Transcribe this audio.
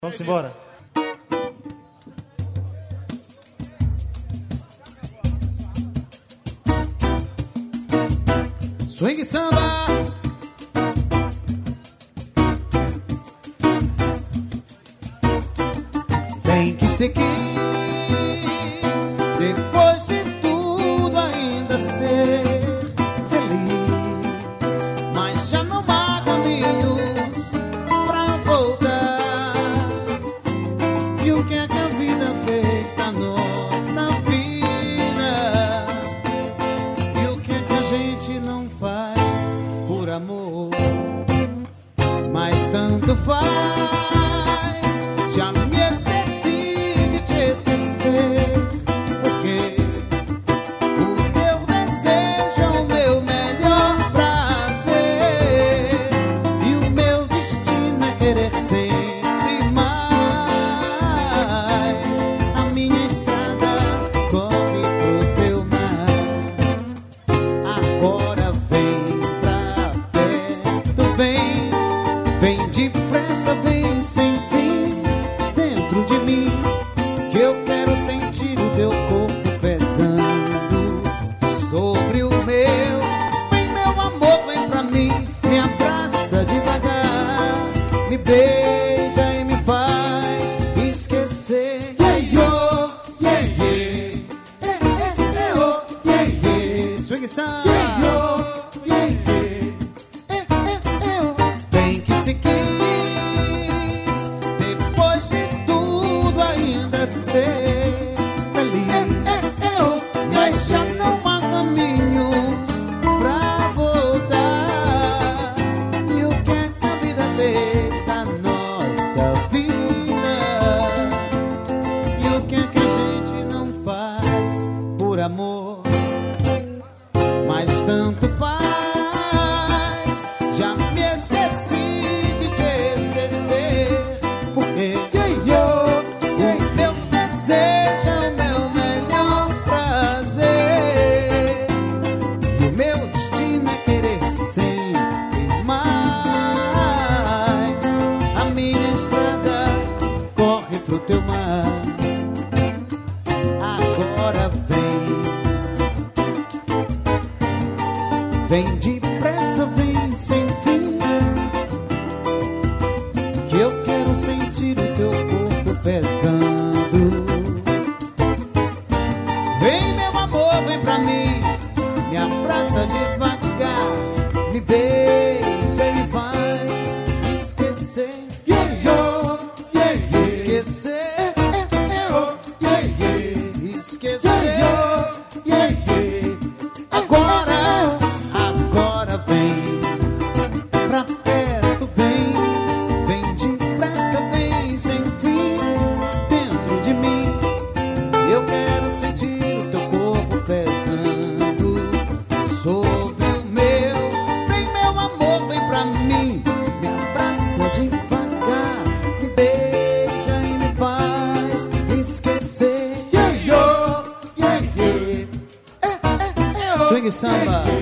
Vamos embora. Swing samba. Tem que ser quis, depois de tudo ainda ser feliz, mas já não há caminhos pra voltar. E o que é que a vida fez da nossa vida? E o que é que a gente não faz por amor? Mas tanto faz. Já me esqueci de te esquecer, porque o teu desejo é o meu melhor prazer, e o meu destino é querer sempre mais. A minha estrada corre pro teu mar. Agora vem pra perto, vem depressa, vem sem fim dentro de mim, que eu quero sentir o teu corpo pesando sobre o meu. Vem, meu amor, vem pra mim, me abraça devagar, me beija e me faz esquecer. Yeah, yeah, oh, yeah, yeah. Swing samba. Yeah, tem que se quis, depois de tudo ainda ser feliz, mas já não há caminhos pra voltar. E o que é que a vida fez da nossa vida? E o que é que a gente não faz por amor? Mas tanto faz. Já me esqueci de te esquecer, porque o teu desejo é o meu melhor prazer, e o meu destino é querer sempre mais. A minha estrada corre pro teu mar. Agora vem depressa, vem sem fim, que eu quero sentir o teu corpo pesando. Vem, meu amor, vem pra mim, me abraça devagar, me beija e faz esquecer. Esquecer, esquecer. Agora vem pra perto, vem depressa, vem sem fim dentro de mim. Eu quero sentir o teu corpo pesando sobre o meu. Vem, meu amor, vem pra mim, me abraça devagar, me beija e me faz esquecer. Swing samba.